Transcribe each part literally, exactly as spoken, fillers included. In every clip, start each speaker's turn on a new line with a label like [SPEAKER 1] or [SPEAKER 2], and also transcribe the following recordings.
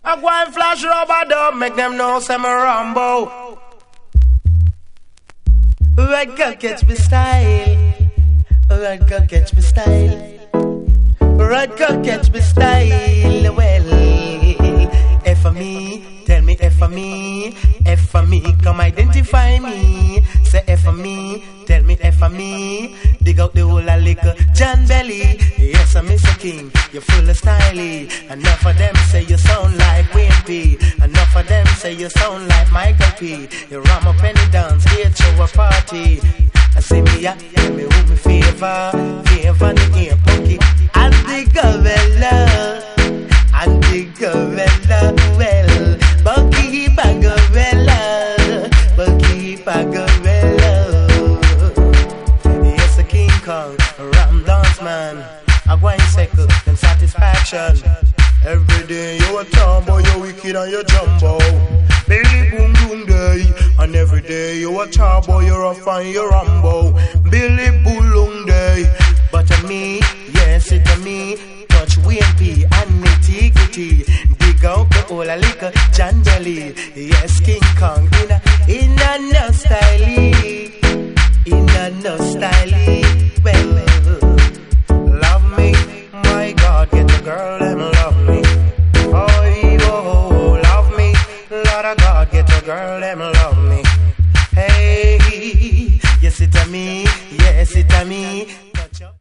[SPEAKER 1] I go and flash rubber dub, make them know some Rambo. Red girl catch me style. Red girl catch me style. Red girl catch me style. Well, F for me, tell me F for me, F for me, come identify me. Say F for me, tell me F for me. Dig out the whole a liquor, John Belly. Yes, I'm Mister King, you're full of styly. Enough of them say you sound like Wayne P. Enough of them say you sound like Michael P. You ram up any dance, here to a party. I say me ya, tell me who me favor, favor the ear punky. And the gorilla, and the gorilla, well, Bucky Bagorilla, Bucky Bagorilla. Yes, the King Kong, Ram Dance Man. I go in circle and satisfaction. Every day you a tomboy, you wicked and you jumbo. Billy boom boom day, and every day you a tomboy, you're a fine, you're Rambo. Billy boom day, but to me, yes it to me. Touch W M P and nitty gritty. Dig out the whole a liquor, John Belly. Yes, King Kong in a in a no style, in a no style. Well, love me, my God, get the girl them love me. Oh, oh, love me, Lord of God, get the girl them love me. Hey, yes it a me, yes it a me. Touch up.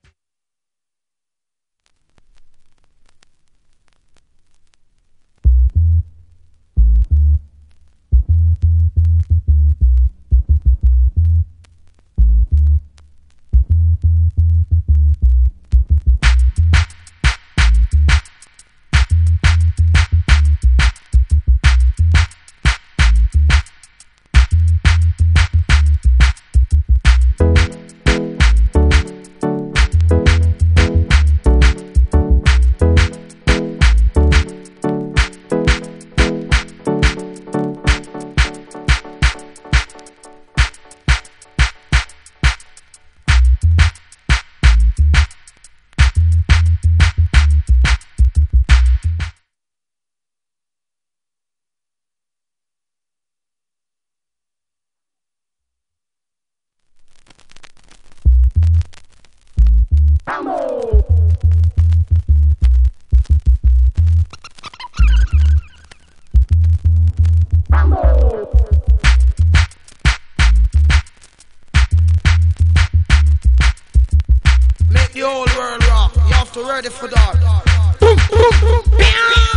[SPEAKER 2] Make the whole world rock. You have to ready for that. Boom, boom, boom.